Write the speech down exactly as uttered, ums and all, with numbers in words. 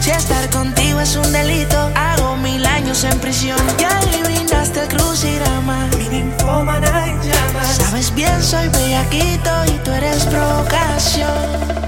Si estar contigo es un delito, hago mil años en prisión. Ya adivinaste el crucigrama, mi ninfómana en llamas. sabes bien, soy bellaquito y tú eres provocación.